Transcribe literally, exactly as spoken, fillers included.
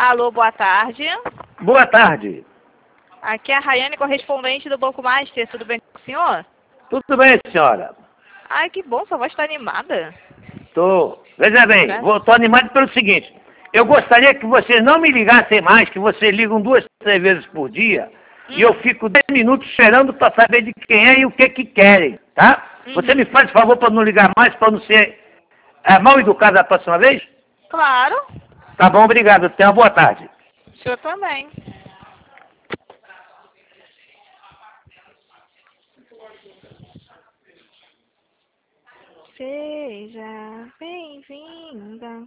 Alô, boa tarde. Boa tarde. Aqui é a Rayane, correspondente do Banco Master. Tudo bem com o senhor? Tudo bem, senhora? Ai, que bom, sua voz está animada. Tô. Veja bem, estou animado pelo seguinte. Eu gostaria que vocês não me ligassem mais, que vocês ligam duas, três vezes por dia, hum. e eu fico dez minutos esperando para saber de quem é e o que que querem, tá? Uhum. Você me faz favor para não ligar mais, para não ser é, mal educado da próxima vez? Claro. Tá bom, obrigado. Tenha uma boa tarde. O senhor também. Seja bem-vinda.